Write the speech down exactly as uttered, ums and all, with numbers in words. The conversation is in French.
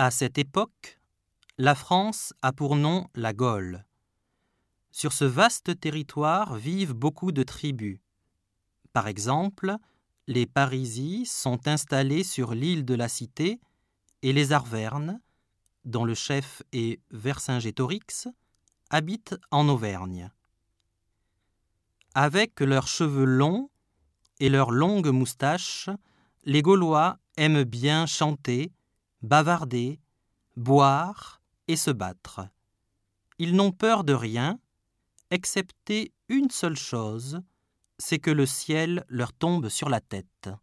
À cette époque, la France a pour nom la Gaule. Sur ce vaste territoire vivent beaucoup de tribus. Par exemple, les Parisis sont installés sur l'île de la Cité et les Arvernes, dont le chef est Vercingétorix, habitent en Auvergne. Avec leurs cheveux longs et leurs longues moustaches, les Gaulois aiment bien chanter, bavarder, boire et se battre. Ils n'ont peur de rien, excepté une seule chose, c'est que le ciel leur tombe sur la tête.